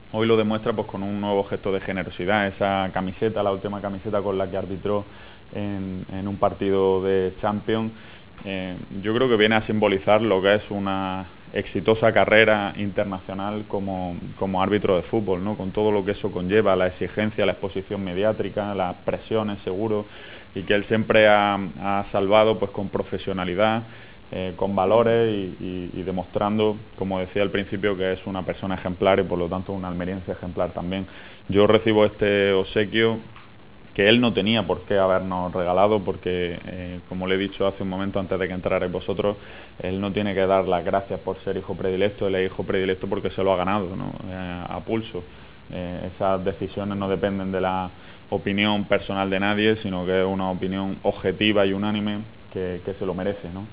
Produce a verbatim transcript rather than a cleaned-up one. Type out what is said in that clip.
hoy lo demuestra pues con un nuevo gesto de generosidad. Esa camiseta, la última camiseta con la que arbitró en, en un partido de Champions, eh, yo creo que viene a simbolizar lo que es una exitosa carrera internacional como, como árbitro de fútbol, ¿no? Con todo lo que eso conlleva, la exigencia, la exposición mediática, las presiones seguro, y que él siempre ha, ha salvado pues con profesionalidad, eh, con valores y, y, y demostrando, como decía al principio, que es una persona ejemplar y por lo tanto un almeriense ejemplar también. Yo recibo este obsequio que él no tenía por qué habernos regalado, porque, eh, como le he dicho hace un momento antes de que entrarais vosotros, él no tiene que dar las gracias por ser hijo predilecto, él es hijo predilecto porque se lo ha ganado, ¿no? Eh, a pulso. Eh, esas decisiones no dependen de la opinión personal de nadie, sino que es una opinión objetiva y unánime que, que se lo merece, ¿no?